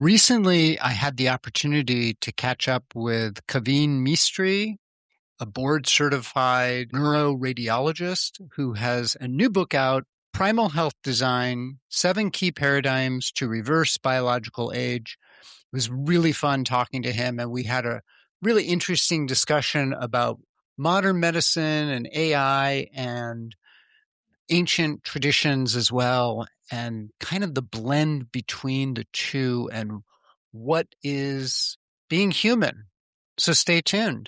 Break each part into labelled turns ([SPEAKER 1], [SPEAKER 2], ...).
[SPEAKER 1] Recently, I had the opportunity to catch up with Kaveen Mistry, a board-certified neuroradiologist who has a new book out, Primal Health Design: 7 Key Paradigms to Reverse Biological Age. It was really fun talking to him, and we had a really interesting discussion about modern medicine and AI and ancient traditions as well, and kind of the blend between the two and what is being human. So stay tuned.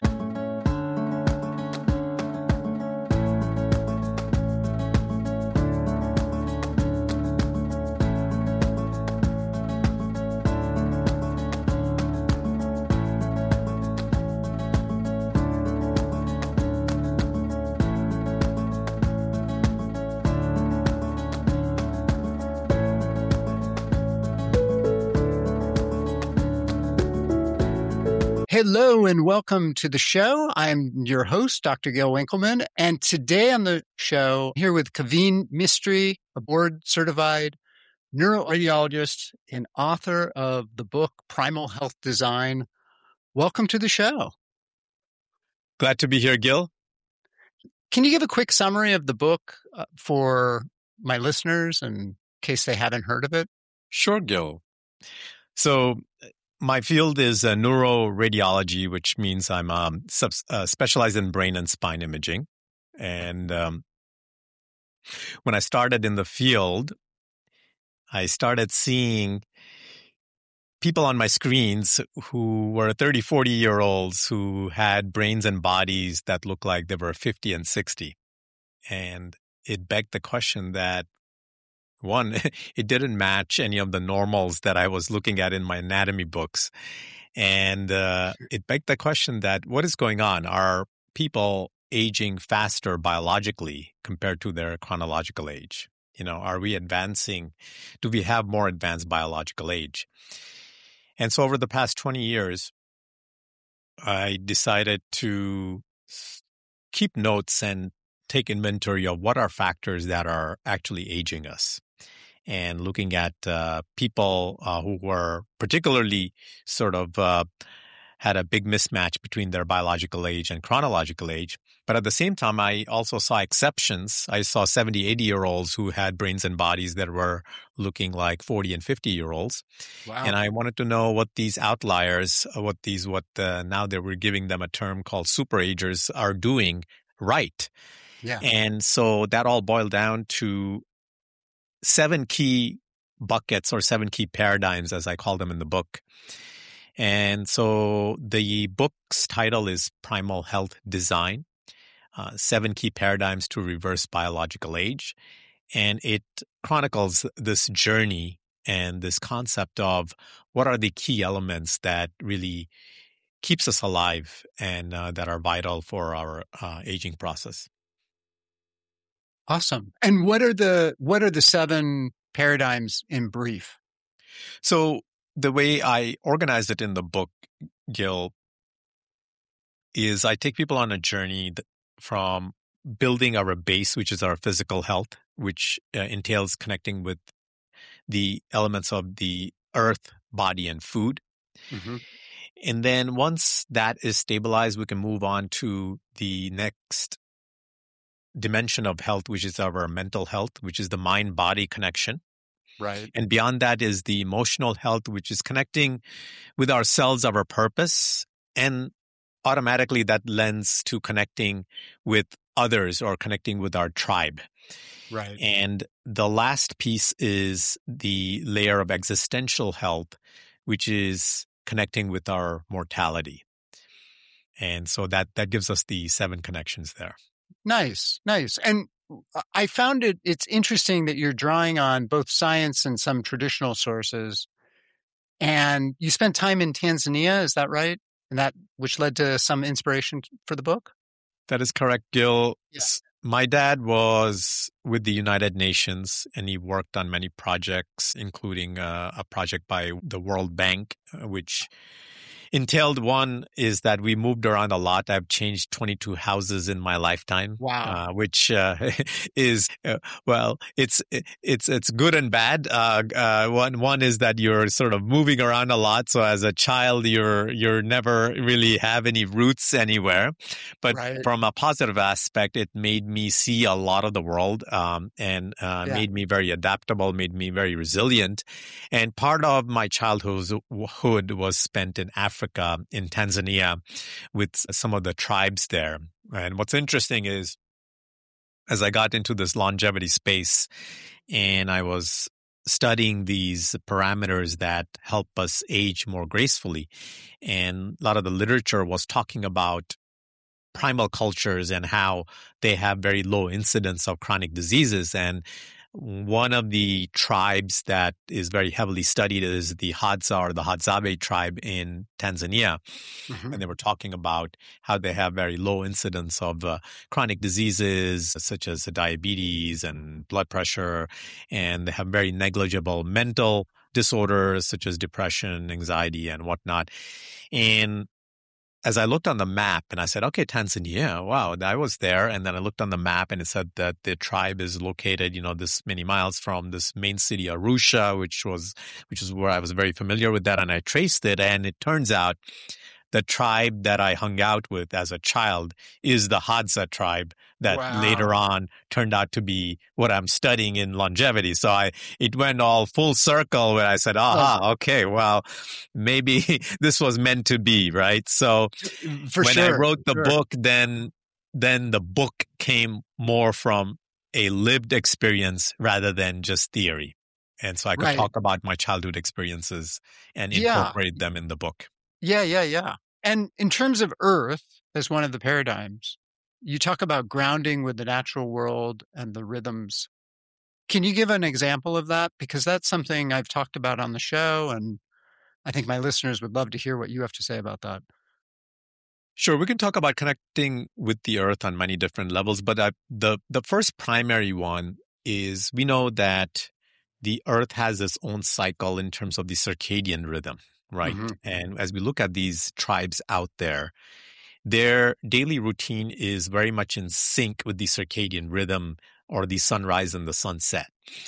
[SPEAKER 1] Hello and welcome to the show. I'm your host, Dr. Gil Winkelman, and today on the show, here with Kaveen Mistry, a board-certified neuroradiologist and author of the book Primal Health Design. Welcome to the show.
[SPEAKER 2] Glad to be here, Gil.
[SPEAKER 1] Can you give a quick summary of the book for my listeners in case they haven't heard of it?
[SPEAKER 2] Sure, Gil. So my field is neuroradiology, which means I'm specialized in brain and spine imaging. And when I started in the field, I started seeing people on my screens who were 30, 40-year-olds who had brains and bodies that looked like they were 50 and 60. And it begged the question that, one, it didn't match any of the normals that I was looking at in my anatomy books. And it begged the question that what is going on? Are people aging faster biologically compared to their chronological age? You know, are we advancing? Do we have more advanced biological age? And so over the past 20 years, I decided to keep notes and take inventory of what are factors that are actually aging us. And looking at people who were particularly sort of had a big mismatch between their biological age and chronological age. But at the same time, I also saw exceptions. I saw 70, 80-year-olds who had brains and bodies that were looking like 40 and 50-year-olds.
[SPEAKER 1] Wow.
[SPEAKER 2] And I wanted to know what these outliers, now they were giving them a term called superagers, are doing right.
[SPEAKER 1] Yeah.
[SPEAKER 2] And so that all boiled down to 7 key buckets or 7 key paradigms, as I call them in the book. And so the book's title is Primal Health Design, 7 Key Paradigms to Reverse Biological Age. And it chronicles this journey and this concept of what are the key elements that really keeps us alive and that are vital for our aging process.
[SPEAKER 1] Awesome. And what are the 7 paradigms in brief?
[SPEAKER 2] So the way I organized it in the book, Gil, is I take people on a journey from building our base, which is our physical health, which entails connecting with the elements of the earth, body, and food.
[SPEAKER 1] Mm-hmm.
[SPEAKER 2] And then once that is stabilized, we can move on to the next dimension of health, which is our mental health, which is the mind-body connection.
[SPEAKER 1] Right.
[SPEAKER 2] And beyond that is the emotional health, which is connecting with ourselves, our purpose, and automatically that lends to connecting with others or connecting with our tribe.
[SPEAKER 1] Right.
[SPEAKER 2] And the last piece is the layer of existential health, which is connecting with our mortality. And so that gives us the 7 connections there.
[SPEAKER 1] Nice. And I found it's interesting that you're drawing on both science and some traditional sources. And you spent time in Tanzania, is that right? And that which led to some inspiration for the book?
[SPEAKER 2] That is correct, Gil.
[SPEAKER 1] Yeah.
[SPEAKER 2] My dad was with the United Nations and he worked on many projects, including a project by the World Bank, which entailed. One is that we moved around a lot. I've changed 22 houses in my lifetime,
[SPEAKER 1] Wow.
[SPEAKER 2] which is well, it's good and bad. One is that you're sort of moving around a lot. So as a child, you're never really have any roots anywhere. But
[SPEAKER 1] Right.
[SPEAKER 2] from a positive aspect, it made me see a lot of the world, and made me very adaptable, made me very resilient. And part of my childhood was spent in Africa, in Tanzania, with some of the tribes there. And what's interesting is, as I got into this longevity space and I was studying these parameters that help us age more gracefully, and a lot of the literature was talking about primal cultures and how they have very low incidence of chronic diseases. And one of the tribes that is very heavily studied is the Hadza or the Hadzabe tribe in Tanzania.
[SPEAKER 1] Mm-hmm.
[SPEAKER 2] And they were talking about how they have very low incidence of chronic diseases such as diabetes and blood pressure, and they have very negligible mental disorders such as depression, anxiety, and whatnot. And as I looked on the map and I said, okay, Tanzania, wow, I was there. And then I looked on the map and it said that the tribe is located, this many miles from this main city, Arusha, which is where I was very familiar with that. And I traced it, and it turns out the tribe that I hung out with as a child is the Hadza tribe that later
[SPEAKER 1] Wow.
[SPEAKER 2] on turned out to be what I'm studying in longevity. So it went all full circle where I said, aha, okay, well, maybe this was meant to be, right? So when I wrote the book, then the book came more from a lived experience rather than just theory. And so I could talk about my childhood experiences and incorporate them in the book.
[SPEAKER 1] Yeah. And in terms of Earth as one of the paradigms, you talk about grounding with the natural world and the rhythms. Can you give an example of that? Because that's something I've talked about on the show, and I think my listeners would love to hear what you have to say about that.
[SPEAKER 2] Sure, we can talk about connecting with the Earth on many different levels, but the first primary one is we know that the Earth has its own cycle in terms of the circadian rhythm. Right. Mm-hmm. And as we look at these tribes out there, their daily routine is very much in sync with the circadian rhythm or the sunrise and the sunset.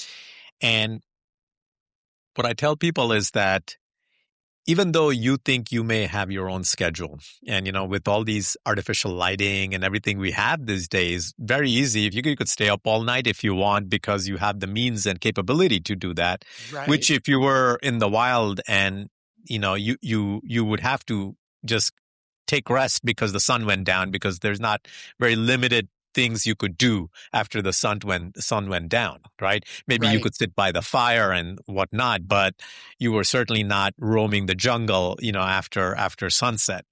[SPEAKER 2] And what I tell people is that even though you think you may have your own schedule, and, with all these artificial lighting and everything we have these days, very easy. If you could stay up all night if you want because you have the means and capability to do that, which if you were in the wild and you would have to just take rest because the sun went down, because there's not very limited things you could do after the sun went down, right? Maybe you could sit by the fire and whatnot, but you were certainly not roaming the jungle, after sunset.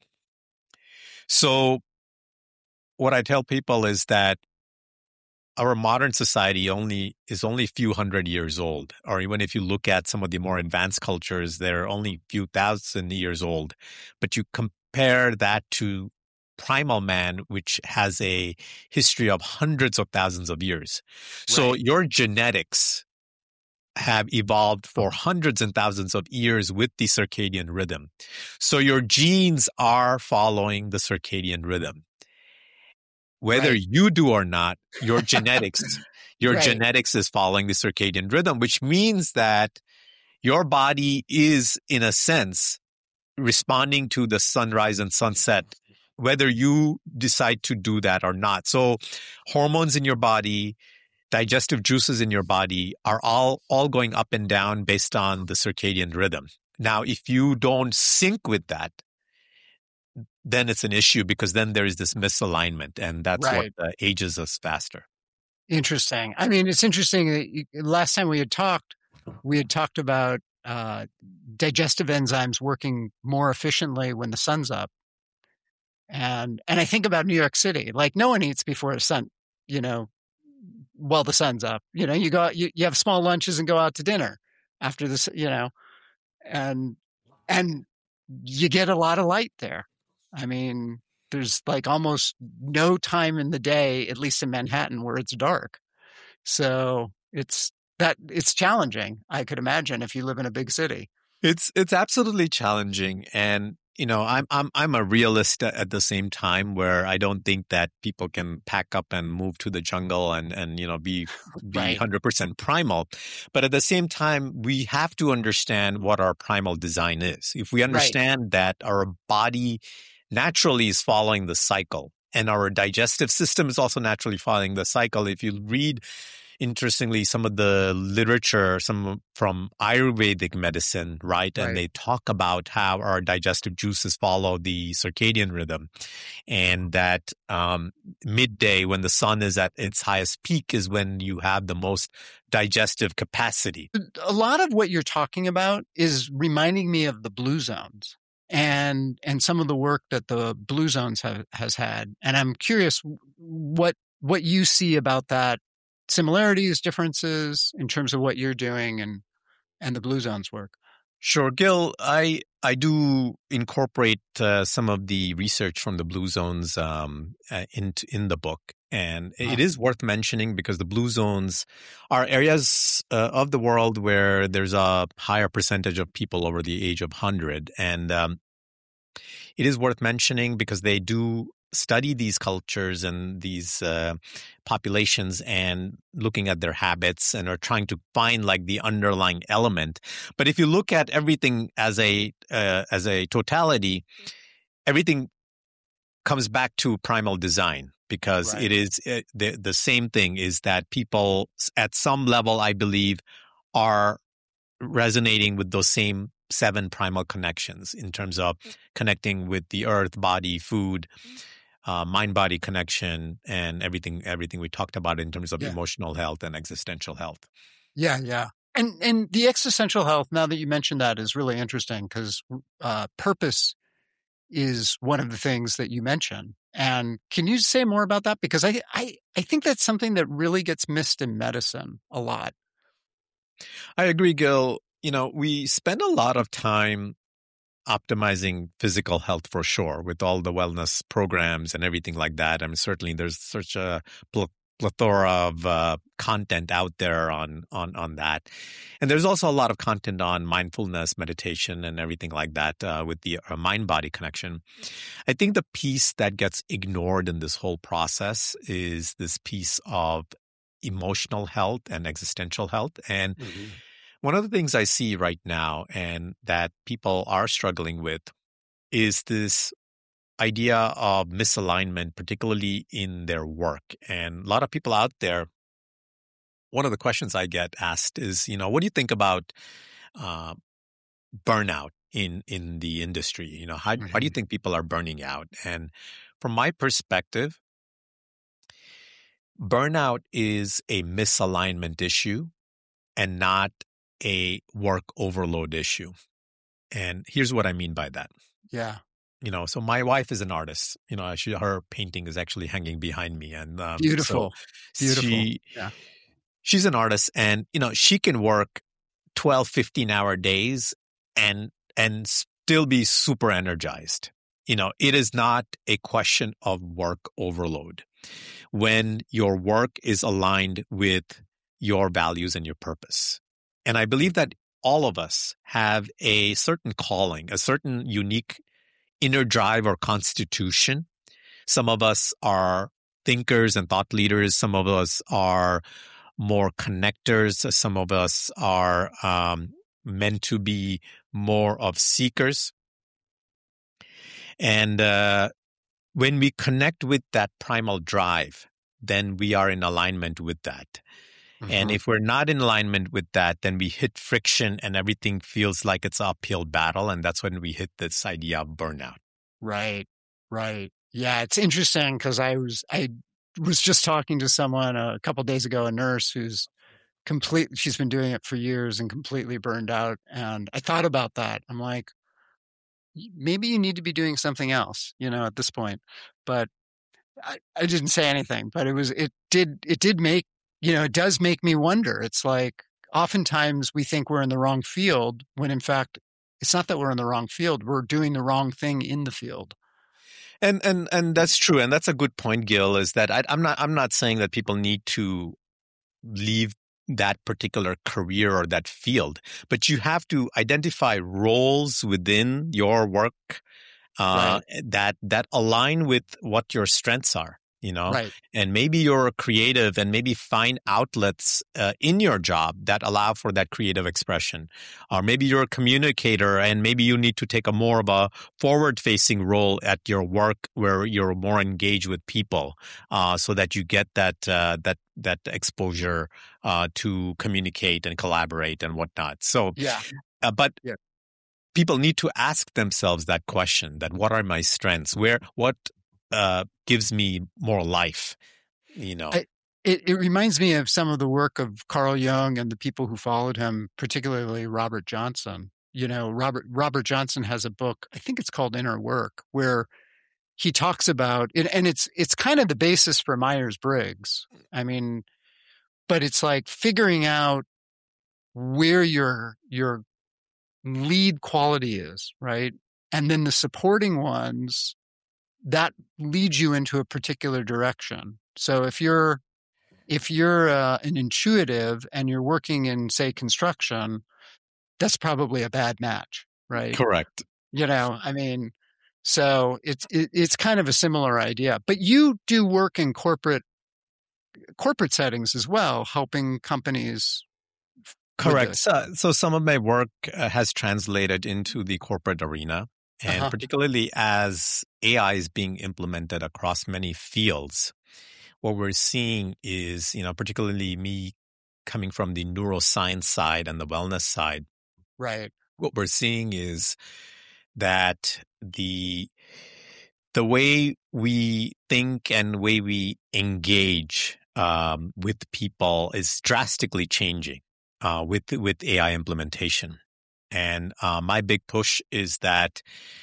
[SPEAKER 2] So what I tell people is that our modern society is only a few hundred years old, or even if you look at some of the more advanced cultures, they're only a few thousand years old. But you compare that to primal man, which has a history of hundreds of thousands of years. So your genetics have evolved for hundreds and thousands of years with the circadian rhythm. So your genes are following the circadian rhythm. Whether you do or not, your genetics is following the circadian rhythm, which means that your body is, in a sense, responding to the sunrise and sunset, whether you decide to do that or not. So hormones in your body, digestive juices in your body are all going up and down based on the circadian rhythm. Now, if you don't sync with that, then it's an issue, because then there is this misalignment, and that's what ages us faster.
[SPEAKER 1] Interesting. I mean, it's interesting that last time we had talked about digestive enzymes working more efficiently when the sun's up. And I think about New York City, like no one eats before the sun, while the sun's up. You go out, you have small lunches and go out to dinner after this, and you get a lot of light there. I mean, there's like almost no time in the day, at least in Manhattan, where it's dark. So it's challenging, I could imagine, if you live in a big city.
[SPEAKER 2] It's absolutely challenging. And I'm a realist at the same time, where I don't think that people can pack up and move to the jungle and be
[SPEAKER 1] Right.
[SPEAKER 2] 100% primal. But at the same time, we have to understand what our primal design is. If we understand that our body naturally is following the cycle, and our digestive system is also naturally following the cycle. If you read, interestingly, some of the literature, some from Ayurvedic medicine, right? And they talk about how our digestive juices follow the circadian rhythm, and that midday, when the sun is at its highest peak, is when you have the most digestive capacity.
[SPEAKER 1] A lot of what you're talking about is reminding me of the Blue Zones and some of the work that the Blue Zones has had. And I'm curious what you see about that, similarities, differences in terms of what you're doing and the Blue Zones work.
[SPEAKER 2] Sure, Gil. I do incorporate some of the research from the Blue Zones in the book. And it is worth mentioning because the Blue Zones are areas of the world where there's a higher percentage of people over the age of 100. And it is worth mentioning because they do study these cultures and these populations and looking at their habits and are trying to find like the underlying element. But if you look at everything as a totality, everything comes back to primal design, because it is the same thing, is that people at some level, I believe, are resonating with those same 7 primal connections in terms of connecting with the earth, body, food, mind-body connection, and everything we talked about in terms of emotional health and existential health.
[SPEAKER 1] Yeah. And the existential health, now that you mentioned that, is really interesting because purpose is one of the things that you mentioned. And can you say more about that? Because I think that's something that really gets missed in medicine a lot.
[SPEAKER 2] I agree, Gil. We spend a lot of time optimizing physical health for sure with all the wellness programs and everything like that. I mean, certainly there's such a plethora of content out there on that. And there's also a lot of content on mindfulness, meditation, and everything like that with the mind-body connection. I think the piece that gets ignored in this whole process is this piece of emotional health and existential health. And one of the things I see right now and that people are struggling with is this idea of misalignment, particularly in their work. And a lot of people out there, one of the questions I get asked is, what do you think about burnout in the industry? How do you think people are burning out? And from my perspective, burnout is a misalignment issue and not a work overload issue. And here's what I mean by that.
[SPEAKER 1] Yeah.
[SPEAKER 2] So my wife is an artist. Her painting is actually hanging behind me. And
[SPEAKER 1] beautiful.
[SPEAKER 2] She's an artist, and she can work 12, 15-hour days and still be super energized. It is not a question of work overload when your work is aligned with your values and your purpose. And I believe that all of us have a certain calling, a certain unique inner drive or constitution. Some of us are thinkers and thought leaders. Some of us are more connectors. Some of us are meant to be more of seekers. And when we connect with that primal drive, then we are in alignment with that. And if we're not in alignment with that, then we hit friction and everything feels like it's an uphill battle. And that's when we hit this idea of burnout.
[SPEAKER 1] Right. Yeah, it's interesting because I was just talking to someone a couple of days ago, a nurse who's she's been doing it for years and completely burned out. And I thought about that. I'm like, maybe you need to be doing something else, at this point. But I didn't say anything, but it did make, it does make me wonder. It's like oftentimes we think we're in the wrong field when in fact it's not that we're in the wrong field. We're doing the wrong thing in the field.
[SPEAKER 2] And that's true. And that's a good point, Gil, is that I'm not saying that people need to leave that particular career or that field, but you have to identify roles within your work
[SPEAKER 1] Right.
[SPEAKER 2] that align with what your strengths are,
[SPEAKER 1] Right.
[SPEAKER 2] and maybe you're creative and maybe find outlets in your job that allow for that creative expression. Or maybe you're a communicator and maybe you need to take a more of a forward-facing role at your work where you're more engaged with people, so that you get that exposure to communicate and collaborate and whatnot. So,
[SPEAKER 1] Yeah.
[SPEAKER 2] but
[SPEAKER 1] Yeah.
[SPEAKER 2] people need to ask themselves that question: that what are my strengths? What gives me more life?
[SPEAKER 1] It reminds me of some of the work of Carl Jung and the people who followed him, particularly Robert Johnson. Robert Johnson has a book, I think it's called Inner Work, where he talks about it, and it's kind of the basis for Myers-Briggs. I mean, but it's like figuring out where your lead quality is, right? And then the supporting ones that lead you into a particular direction. So if you're an intuitive and you're working in, say, construction, that's probably a bad match, right?
[SPEAKER 2] Correct.
[SPEAKER 1] I mean, so it's kind of a similar idea. But you do work in corporate settings as well, helping companies.
[SPEAKER 2] Correct. So some of my work has translated into the corporate arena, and particularly as AI is being implemented across many fields, what we're seeing is, particularly me coming from the neuroscience side and the wellness side.
[SPEAKER 1] Right.
[SPEAKER 2] What we're seeing is that the way we think and way we engage with people is drastically changing with AI implementation. And my big push is that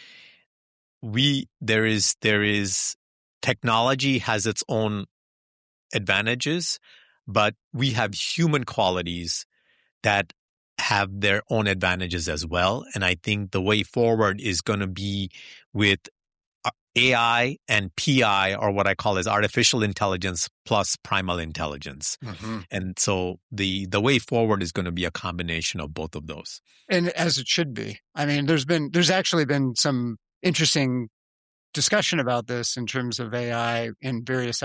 [SPEAKER 2] there is technology has its own advantages, but we have human qualities that have their own advantages as well. And I think the way forward is going to be with AI and PI, or what I call as artificial intelligence plus primal intelligence.
[SPEAKER 1] Mm-hmm.
[SPEAKER 2] And so the way forward is going to be a combination of both of those.
[SPEAKER 1] And as it should be. I mean, there's actually been some interesting discussion about this in terms of AI in various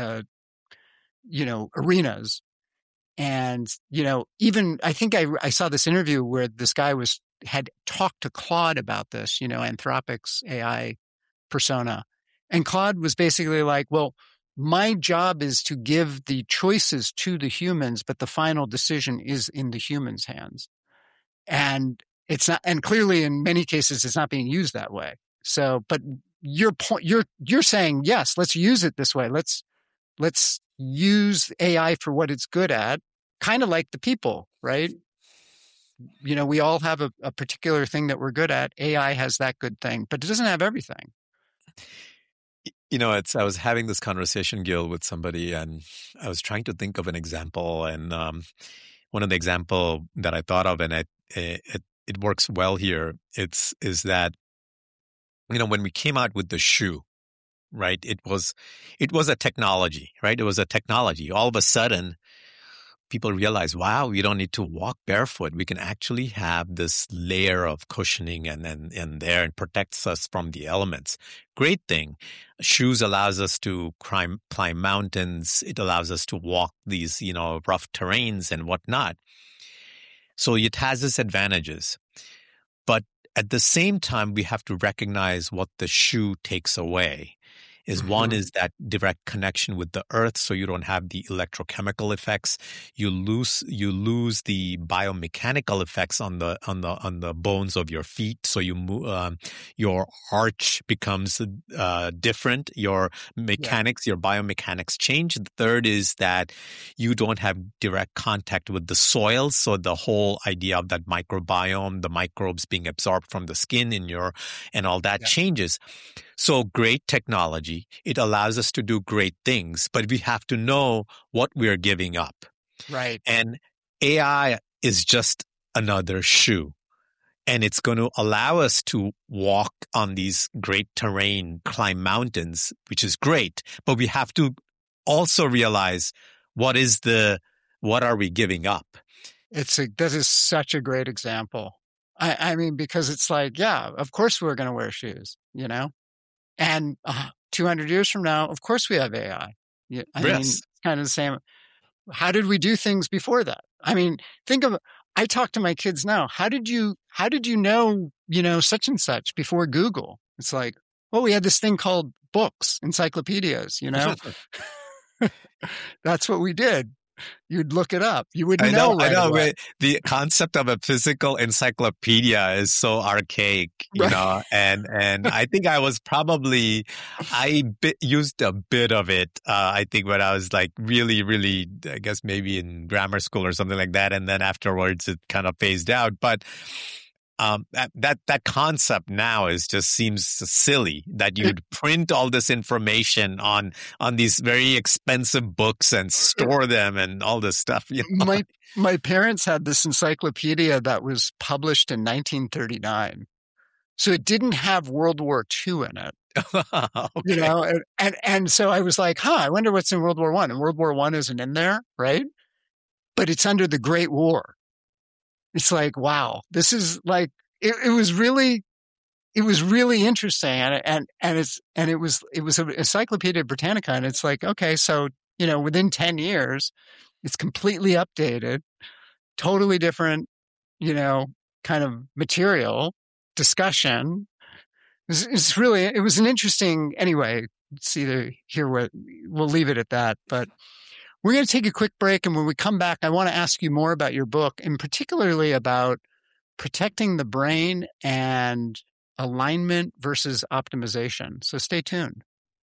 [SPEAKER 1] arenas. And, even I think I saw this interview where this guy had talked to Claude about this, Anthropic's AI persona. And Claude was basically like, well, my job is to give the choices to the humans, but the final decision is in the humans' hands. And it's not, and clearly in many cases, it's not being used that way. So, but your point, you're saying, yes, let's use it this way. Let's use AI for what it's good at, kind of like the people, right? We all have a particular thing that we're good at. AI has that good thing, but it doesn't have everything.
[SPEAKER 2] I was having this conversation, Gil, with somebody, and I was trying to think of an example. And one of the example that I thought of, and it works well here, is that, when we came out with the shoe, right? It was a technology, right? It was a technology. All of a sudden, people realize, wow, we don't need to walk barefoot. We can actually have this layer of cushioning and there, and protects us from the elements. Great thing. Shoes allows us to climb mountains. It allows us to walk these, rough terrains and whatnot. So it has its advantages. But at the same time, we have to recognize what the shoe takes away. One is that direct connection with the earth, so you don't have the electrochemical effects. You lose the biomechanical effects on the bones of your feet. So your arch becomes different. Your mechanics, your biomechanics change. The third is that you don't have direct contact with the soil. So the whole idea of that microbiome, the microbes being absorbed from the skin and all that changes. So great technology. It allows us to do great things, but we have to know what we're giving up.
[SPEAKER 1] Right.
[SPEAKER 2] And AI is just another shoe. And it's going to allow us to walk on these great terrain, climb mountains, which is great. But we have to also realize what are we giving up?
[SPEAKER 1] That is such a great example. I mean, because it's like, yeah, of course we're going to wear shoes, and 200 years from now, of course we have AI. Yeah, I mean,
[SPEAKER 2] Yes.
[SPEAKER 1] it's kind of the same. How did we do things before that? I mean, I talk to my kids now. How did you know, such and such before Google? It's like, well, we had this thing called books, encyclopedias, That's what we did. You'd look it up. You wouldn't know right away.
[SPEAKER 2] The concept of a physical encyclopedia is so archaic, and I think used a bit of it, I think when I was like really, really, I guess maybe in grammar school or something like that. And then afterwards it kind of phased out. But that concept now seems silly that you'd print all this information on these very expensive books and store them and all this stuff.
[SPEAKER 1] My parents had this encyclopedia that was published in 1939, so it didn't have World War II in it. Okay. And so I was like, I wonder what's in World War I. And World War I isn't in there, right? But it's under the Great War. It's like, wow, this is like, it was really interesting. And it was an Encyclopedia Britannica. And it's like, okay, so, within 10 years, it's completely updated, totally different, kind of material, discussion. It was an interesting, anyway, we'll leave it at that, but we're going to take a quick break, and when we come back, I want to ask you more about your book, and particularly about protecting the brain and alignment versus optimization. So stay tuned.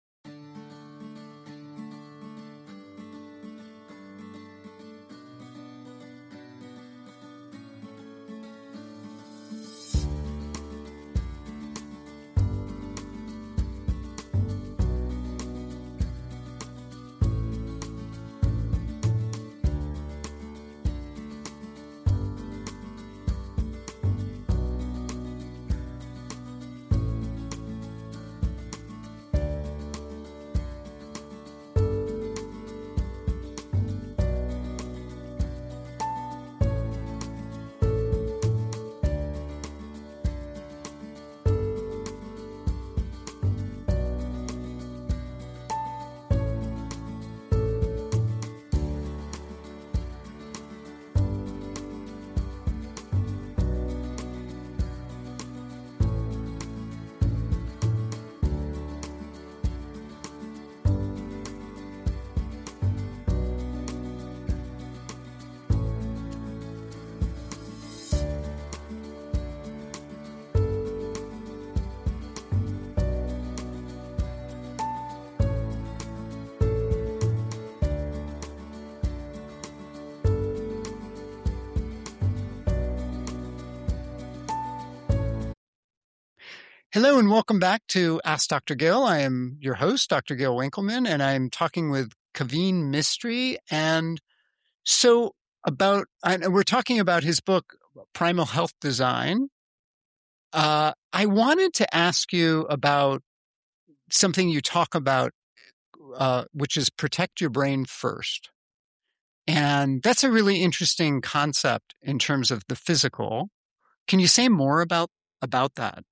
[SPEAKER 1] Hello and welcome back to Ask Dr. Gill. I am your host, Dr. Gill Winkelman, and I'm talking with Kaveen Mistry. And so we're talking about his book, Primal Health Design. I wanted to ask you about something you talk about, which is protect your brain first. And that's a really interesting concept in terms of the physical. Can you say more about that?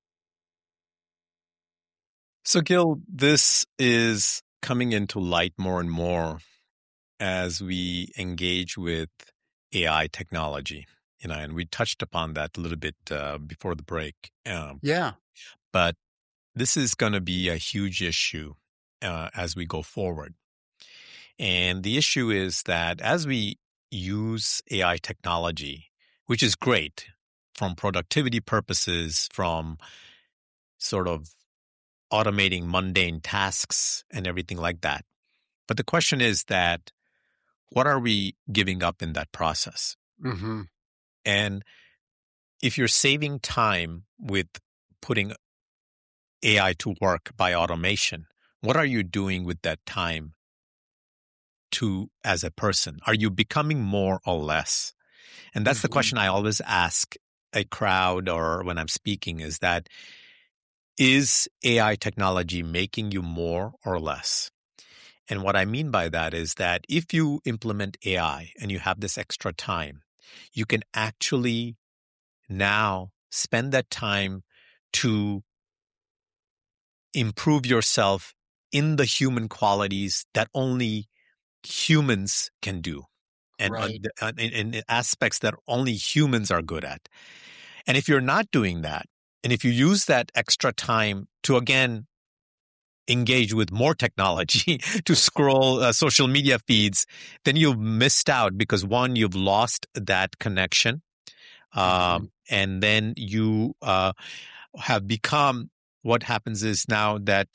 [SPEAKER 2] So, Gil, this is coming into light more and more as we engage with AI technology, and we touched upon that a little bit before the break.
[SPEAKER 1] Yeah.
[SPEAKER 2] But this is going to be a huge issue as we go forward. And the issue is that as we use AI technology, which is great from productivity purposes, from sort of automating mundane tasks and everything like that. But the question is that what are we giving up in that process?
[SPEAKER 1] Mm-hmm.
[SPEAKER 2] And if you're saving time with putting AI to work by automation, what are you doing with that time as a person? Are you becoming more or less? And that's the question I always ask a crowd or when I'm speaking is that, is AI technology making you more or less? And what I mean by that is that if you implement AI and you have this extra time, you can actually now spend that time to improve yourself in the human qualities that only humans can do, and
[SPEAKER 1] Right.
[SPEAKER 2] in aspects that only humans are good at. And if you're not doing that, and if you use that extra time to, again, engage with more technology to scroll social media feeds, then you've missed out because, one, you've lost that connection. And then you have become, what happens is now that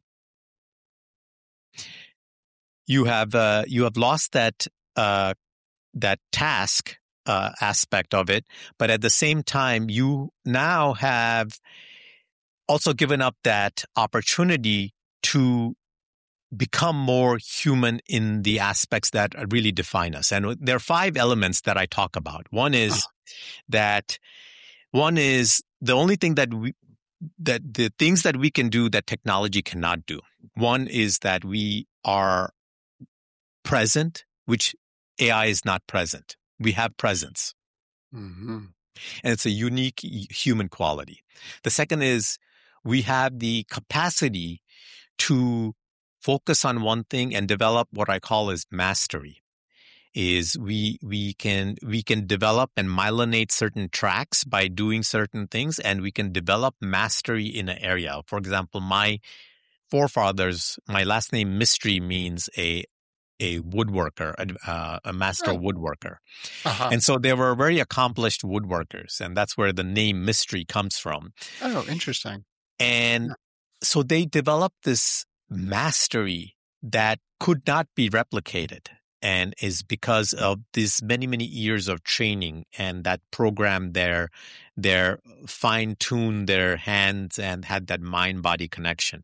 [SPEAKER 2] you have lost that task aspect of it, but at the same time, you now have also given up that opportunity to become more human in the aspects that really define us. And there are 5 elements that I talk about. One is the only thing that the things that we can do that technology cannot do. One is that we are present, which AI is not present. We have presence.
[SPEAKER 1] Mm-hmm.
[SPEAKER 2] And it's a unique human quality. The second is we have the capacity to focus on one thing and develop what I call as mastery. Is we can develop and myelinate certain tracks by doing certain things, and we can develop mastery in an area. For example, my forefathers, my last name Mistry means a woodworker, a master woodworker. And so they were very accomplished woodworkers, and that's where the name Mistry comes from.
[SPEAKER 1] Oh, interesting.
[SPEAKER 2] And so they developed this mastery that could not be replicated, and is because of these many, many years of training and that program their fine-tuned their hands and had that mind-body connection.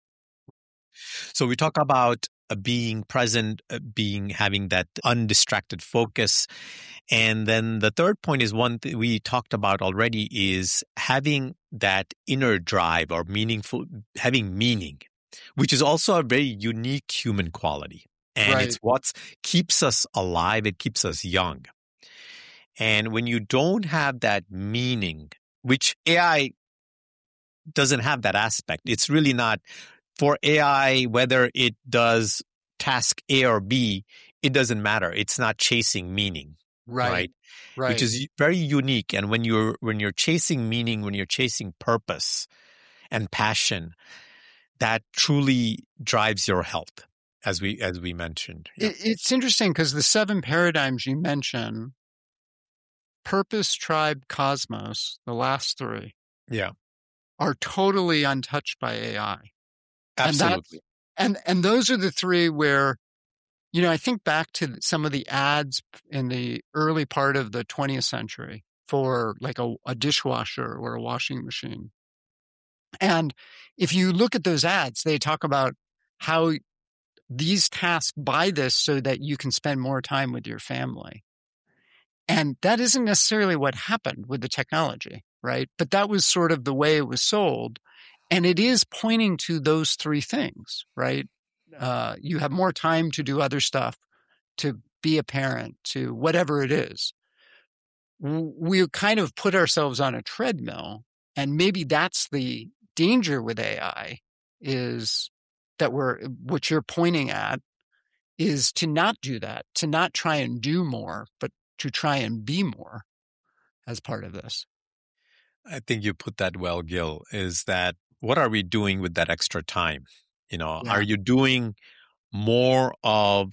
[SPEAKER 2] So we talk about being present, having that undistracted focus. And then the third point is one that we talked about already, is having that inner drive or having meaning, which is also a very unique human quality. And it's what keeps us alive. It keeps us young. And when you don't have that meaning, which AI doesn't have that aspect, it's really not. For AI, whether it does task A or B, it doesn't matter. It's not chasing meaning, right? Which is very unique. And when you're chasing meaning, when you're chasing purpose and passion, that truly drives your health, as we mentioned.
[SPEAKER 1] Yeah. It's interesting because the 7 paradigms you mentioned, purpose, tribe, cosmos, the last 3, are totally untouched by AI.
[SPEAKER 2] Absolutely.
[SPEAKER 1] And those are the 3 where, I think back to some of the ads in the early part of the 20th century for like a dishwasher or a washing machine. And if you look at those ads, they talk about how these tasks buy this so that you can spend more time with your family. And that isn't necessarily what happened with the technology, right? But that was sort of the way it was sold. And it is pointing to those 3 things, right? You have more time to do other stuff, to be a parent, to whatever it is. We kind of put ourselves on a treadmill, and maybe that's the danger with AI, is that what you're pointing at is to not do that, to not try and do more, but to try and be more as part of this.
[SPEAKER 2] I think you put that well, Gil, is that what are we doing with that extra time? Are you doing more of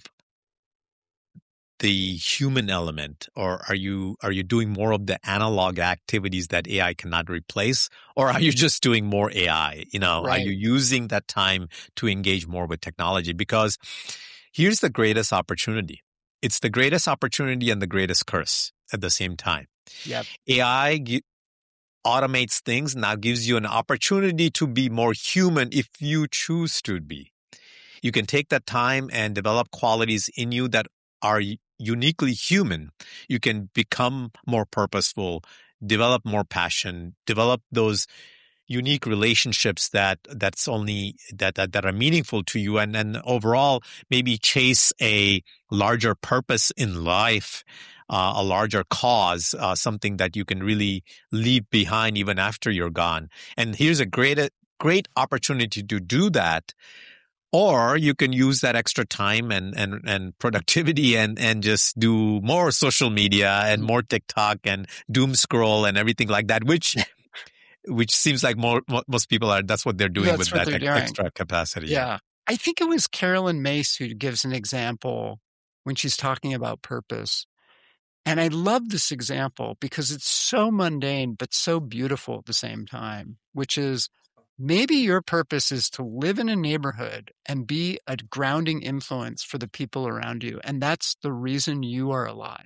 [SPEAKER 2] the human element, or are you doing more of the analog activities that AI cannot replace, or are you just doing more AI? Are you using that time to engage more with technology? Because here's the greatest opportunity. It's the greatest opportunity and the greatest curse at the same time.
[SPEAKER 1] Yep.
[SPEAKER 2] AI automates things, now gives you an opportunity to be more human if you choose to be. You can take that time and develop qualities in you that are uniquely human. You can become more purposeful, develop more passion, develop those unique relationships that's only that are meaningful to you, and overall maybe chase a larger purpose in life a larger cause, something that you can really leave behind even after you're gone. And here's a great opportunity to do that. Or you can use that extra time and productivity and just do more social media and more TikTok and doom scroll and everything like that, which seems like most people are. That's what they're doing with that extra capacity.
[SPEAKER 1] Yeah. I think it was Carolyn Mace who gives an example when she's talking about purpose. And I love this example because it's so mundane, but so beautiful at the same time, which is maybe your purpose is to live in a neighborhood and be a grounding influence for the people around you. And that's the reason you are alive.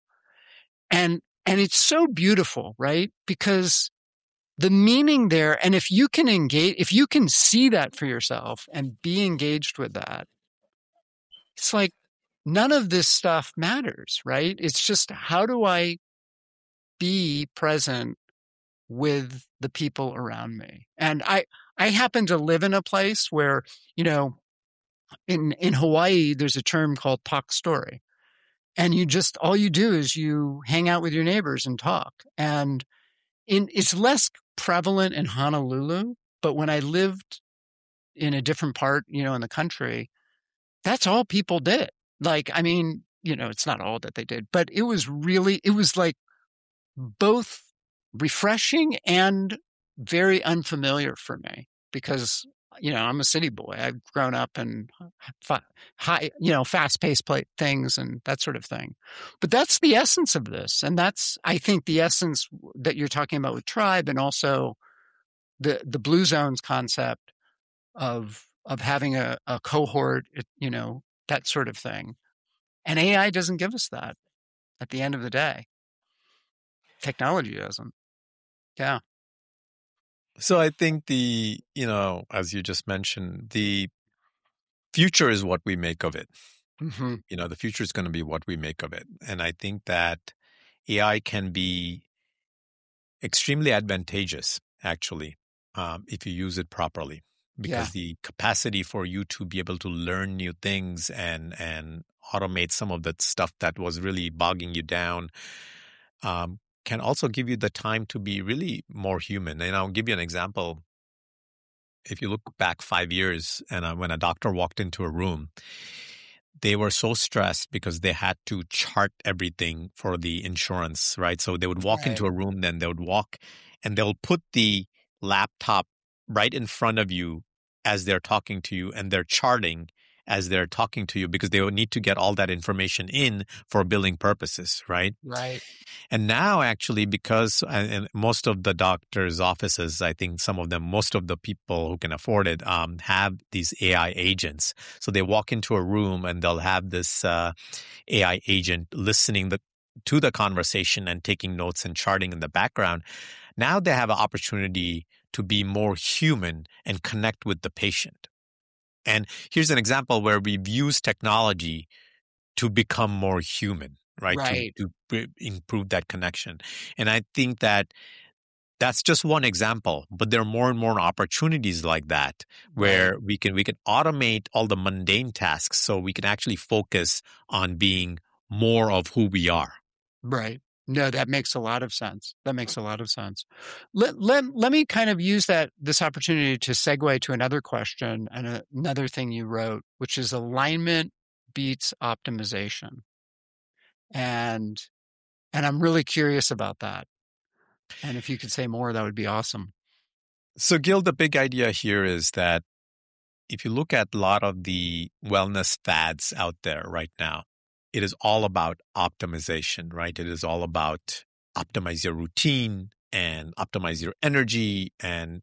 [SPEAKER 1] And it's so beautiful, right? Because the meaning there, and if you can engage, if you can see that for yourself and be engaged with that, it's like none of this stuff matters, right? It's just how do I be present with the people around me? And I happen to live in a place where, you know, in Hawaii, there's a term called talk story. And all you do is you hang out with your neighbors and talk. And it's less prevalent in Honolulu, but when I lived in a different part, you know, in the country, that's all people did. Like, I mean, you know, it's not all that they did, but it was like both refreshing and very unfamiliar for me because, you know, I'm a city boy. I've grown up in fast-paced things and that sort of thing. But that's the essence of this. And that's, I think, the essence that you're talking about with Tribe and also the Blue Zones concept of having a cohort, you know, that sort of thing. And AI doesn't give us that at the end of the day. Technology doesn't. Yeah.
[SPEAKER 2] So I think as you just mentioned, the future is what we make of it.
[SPEAKER 1] Mm-hmm.
[SPEAKER 2] You know, the future is going to be what we make of it. And I think that AI can be extremely advantageous, actually, if you use it properly. Because the capacity for you to be able to learn new things and automate some of that stuff that was really bogging you down can also give you the time to be really more human. And I'll give you an example. If you look back 5 years and when a doctor walked into a room, they were so stressed because they had to chart everything for the insurance, right? So they would walk into a room, then they would walk and they'll put the laptop right in front of you as they're talking to you, and they're charting as they're talking to you because they would need to get all that information in for billing purposes, right?
[SPEAKER 1] Right.
[SPEAKER 2] And now actually, because and most of the doctors' offices, I think most of the people who can afford it have these AI agents. So they walk into a room and they'll have this AI agent listening to the conversation and taking notes and charting in the background. Now they have an opportunity to be more human and connect with the patient. And here's an example where we've used technology to become more human, right? To improve that connection. And I think that that's just one example, but there are more and more opportunities like that where we can automate all the mundane tasks so we can actually focus on being more of who we are.
[SPEAKER 1] Right. No, that makes a lot of sense. Let me kind of use this opportunity to segue to another question and another thing you wrote, which is alignment beats optimization. And I'm really curious about that. And if you could say more, that would be awesome.
[SPEAKER 2] So, Gil, the big idea here is that if you look at a lot of the wellness fads out there right now, it is all about optimization, right? It is all about optimize your routine and optimize your energy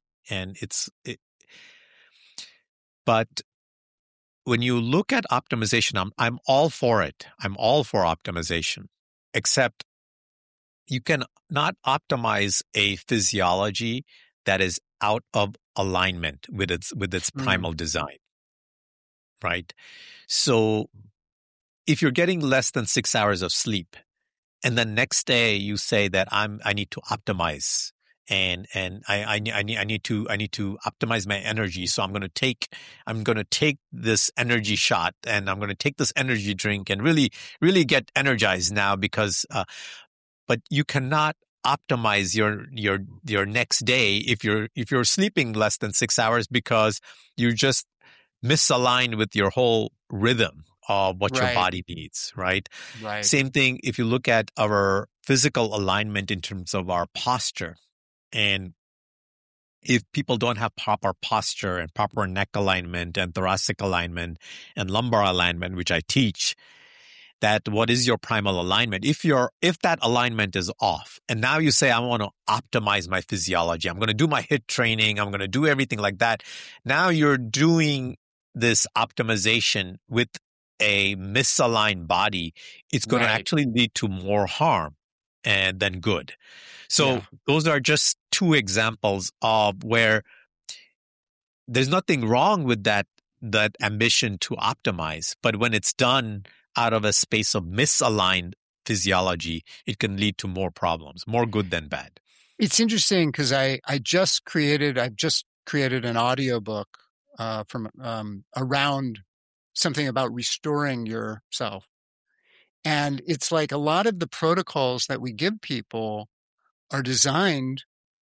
[SPEAKER 2] but when you look at optimization, I'm all for it. I'm all for optimization, except you can not optimize a physiology that is out of alignment with its primal design, right? So if you're getting less than 6 hours of sleep, and the next day you say that I need to optimize and I need to optimize my energy. So I'm going to take this energy shot, and I'm going to take this energy drink and really get energized now because but you cannot optimize your next day if you're sleeping less than 6 hours, because you're just misaligned with your whole rhythm of what your body needs, right?
[SPEAKER 1] Right.
[SPEAKER 2] Same thing if you look at our physical alignment in terms of our posture. And if people don't have proper posture and proper neck alignment and thoracic alignment and lumbar alignment, which I teach, that what is your primal alignment? If that alignment is off, and now you say, I want to optimize my physiology, I'm going to do my HIIT training, I'm going to do everything like that. Now you're doing this optimization with a misaligned body. It's going to actually lead to more harm than good. So those are just two examples of where there's nothing wrong with that ambition to optimize, but when it's done out of a space of misaligned physiology, it can lead to more problems, more good than bad.
[SPEAKER 1] It's interesting because I've just created an audiobook from around something about restoring yourself. And it's like a lot of the protocols that we give people are designed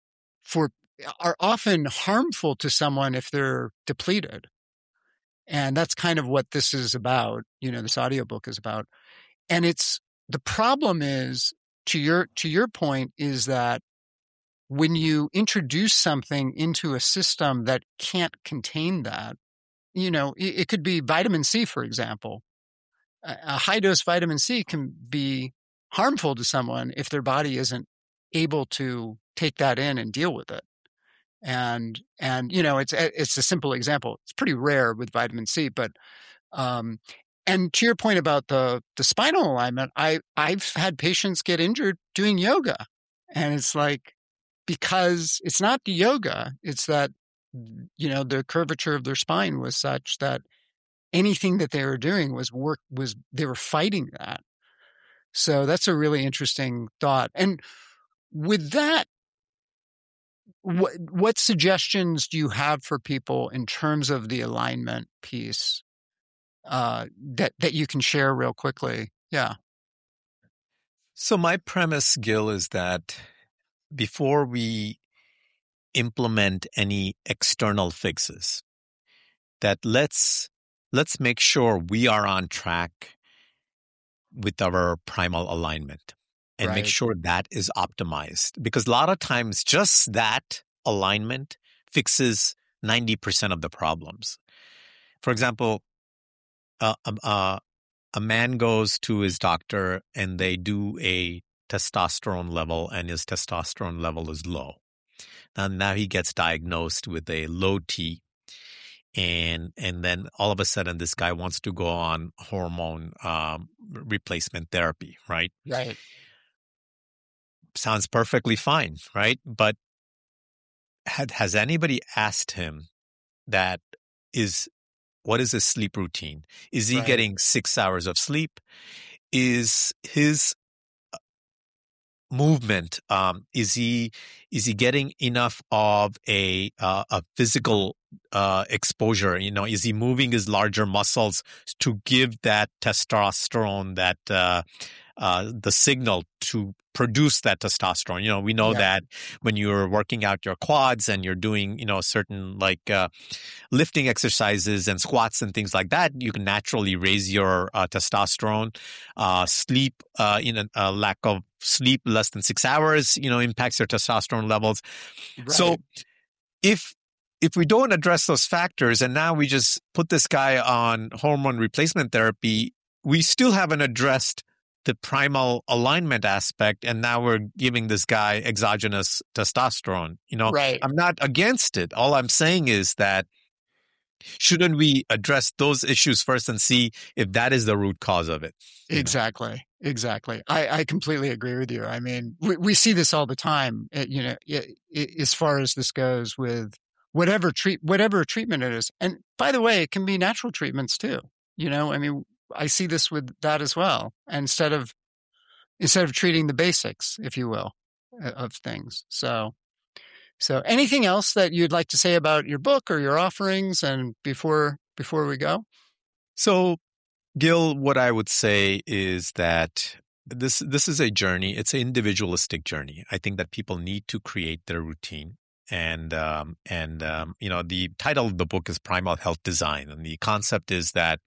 [SPEAKER 1] are often harmful to someone if they're depleted. And that's kind of what this is about, this audiobook is about. And the problem is, to your point, is that when you introduce something into a system that can't contain that, it could be vitamin C, for example. A high dose vitamin C can be harmful to someone if their body isn't able to take that in and deal with it. And it's a simple example. It's pretty rare with vitamin C, but and to your point about the spinal alignment, I've had patients get injured doing yoga, and it's like, because it's not the yoga, it's that the curvature of their spine was such that anything that they were doing they were fighting that. So that's a really interesting thought. And with that, what suggestions do you have for people in terms of the alignment piece that you can share real quickly? Yeah.
[SPEAKER 2] So my premise, Gil, is that before we implement any external fixes, that let's make sure we are on track with our primal alignment and make sure that is optimized. Because a lot of times just that alignment fixes 90% of the problems. For example, a man goes to his doctor and they do a testosterone level, and his testosterone level is low. Now he gets diagnosed with a low T. And then all of a sudden, this guy wants to go on hormone replacement therapy, right?
[SPEAKER 1] Right.
[SPEAKER 2] Sounds perfectly fine, right? But has anybody asked him what is his sleep routine? Is he getting 6 hours of sleep? Is his movement, is he getting enough of a physical exposure? Is he moving his larger muscles to give that testosterone, that the signal to produce that testosterone? We know that when you're working out your quads and you're doing, certain lifting exercises and squats and things like that, you can naturally raise your testosterone. Sleep, lack of sleep less than 6 hours, impacts your testosterone levels. Right. So if we don't address those factors and now we just put this guy on hormone replacement therapy, we still haven't addressed the primal alignment aspect, and now we're giving this guy exogenous testosterone. I'm not against it. All I'm saying is that shouldn't we address those issues first and see if that is the root cause of it?
[SPEAKER 1] Exactly. I completely agree with you. I mean, we see this all the time, as far as this goes with whatever treatment it is. And by the way, it can be natural treatments too. I mean, I see this with that as well. Instead of treating the basics, if you will, of things. So, So anything else that you'd like to say about your book or your offerings and before we go?
[SPEAKER 2] So, Gil, what I would say is that this is a journey. It's an individualistic journey. I think that people need to create their routine. And the title of the book is Primal Health Design. And the concept is that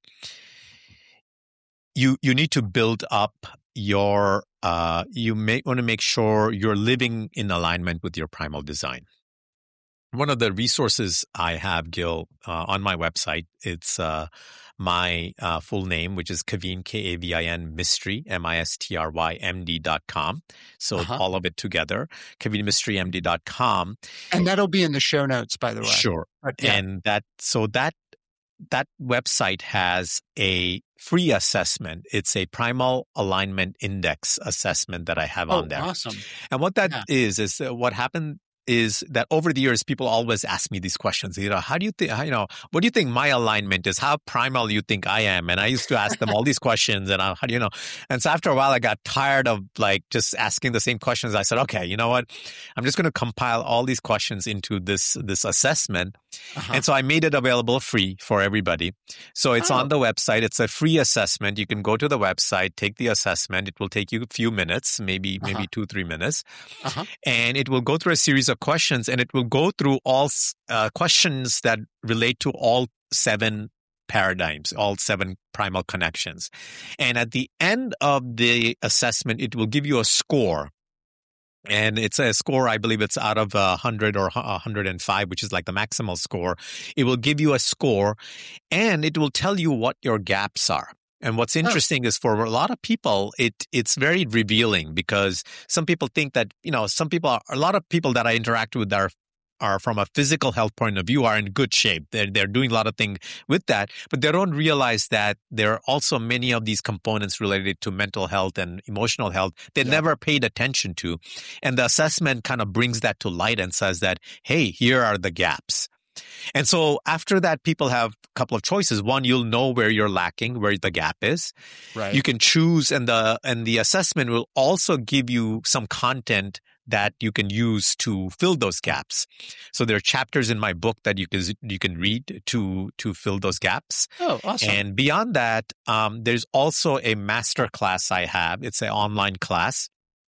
[SPEAKER 2] you need to build up your, you may want to make sure you're living in alignment with your primal design. One of the resources I have, Gil, on my website, it's my full name, which is Kavin, Kavin Mistry, MISTRYMD.com. So all of it together, KavinMistryMD.com.
[SPEAKER 1] And that'll be in the show notes, by the way.
[SPEAKER 2] Sure. Yeah. And that website has a free assessment. It's a primal alignment index assessment that I have on there.
[SPEAKER 1] Awesome.
[SPEAKER 2] And what that is what happened is that over the years, people always ask me these questions. How do you think, what do you think my alignment is? How primal you think I am? And I used to ask them all these questions and how do you know? And so after a while, I got tired of just asking the same questions. I said, okay, you know what? I'm just going to compile all these questions into this assessment. And so I made it available free for everybody. So it's on the website. It's a free assessment. You can go to the website, take the assessment. It will take you a few minutes, maybe 2-3 minutes. And it will go through a series of questions, and it will go through all questions that relate to all 7 paradigms, all 7 primal connections. And at the end of the assessment, it will give you a score. And it's a score, I believe it's out of 100 or 105, which is like the maximal score. It will give you a score, and it will tell you what your gaps are. And what's interesting is for a lot of people, it's very revealing, because some people think that, a lot of people that I interact with are from a physical health point of view are in good shape. They're doing a lot of things with that, but they don't realize that there are also many of these components related to mental health and emotional health they never paid attention to. And the assessment kind of brings that to light and says that, hey, here are the gaps. And so after that, people have a couple of choices. One, you'll know where you're lacking, where the gap is.
[SPEAKER 1] Right.
[SPEAKER 2] You can choose, and the assessment will also give you some content that you can use to fill those gaps. So there are chapters in my book that you can read to fill those gaps.
[SPEAKER 1] Oh, awesome.
[SPEAKER 2] And beyond that, there's also a master class I have. It's an online class,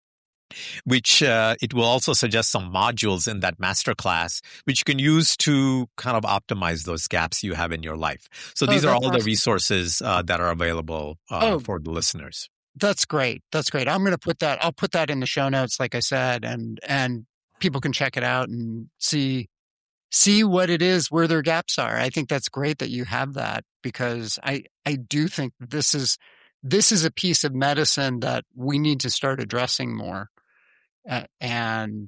[SPEAKER 2] which it will also suggest some modules in that master class, which you can use to kind of optimize those gaps you have in your life. So these are all the resources that are available for the listeners.
[SPEAKER 1] That's great. That's great. I'll put that in the show notes, like I said, and people can check it out and see what it is, where their gaps are. I think that's great that you have that, because I do think this is a piece of medicine that we need to start addressing more. And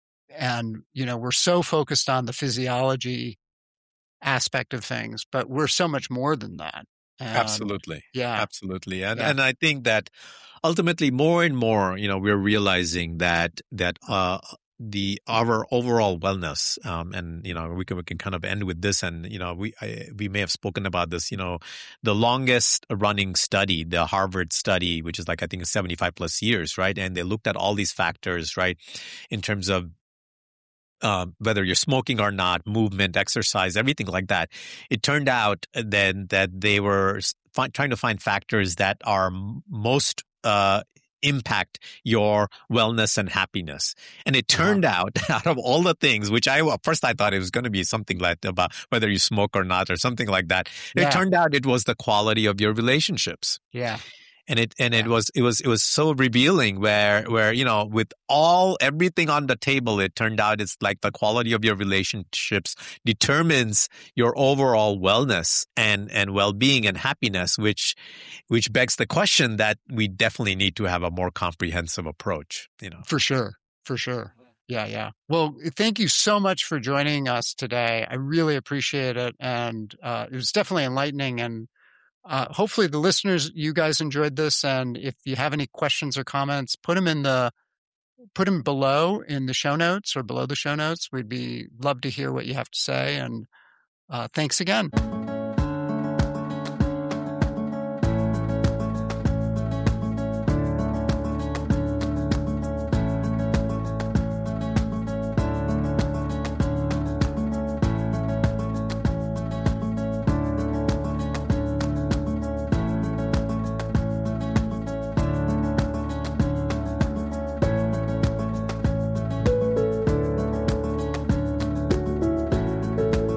[SPEAKER 1] we're so focused on the physiology aspect of things, but we're so much more than that.
[SPEAKER 2] Absolutely.
[SPEAKER 1] Yeah.
[SPEAKER 2] Absolutely. And I think that ultimately more and more, we're realizing that our overall wellness, and we can kind of end with this, and we may have spoken about this. The longest running study, the Harvard study, which is I think 75 plus years, right? And they looked at all these factors, right, in terms of whether you're smoking or not, movement, exercise, everything like that. It turned out then that they were trying to find factors that are most impact your wellness and happiness. And it turned out of all the things, which at first I thought it was going to be something like about whether you smoke or not or something like that. It turned out it was the quality of your relationships.
[SPEAKER 1] Yeah.
[SPEAKER 2] And it was so revealing where with everything on the table, it turned out it's like the quality of your relationships determines your overall wellness and well-being and happiness, which begs the question that we definitely need to have a more comprehensive approach.
[SPEAKER 1] For sure. Yeah. Well, thank you so much for joining us today. I really appreciate it, and it was definitely enlightening. And hopefully the listeners, you guys enjoyed this. And if you have any questions or comments, put them below in the show notes or below the show notes. We'd love to hear what you have to say. And thanks again.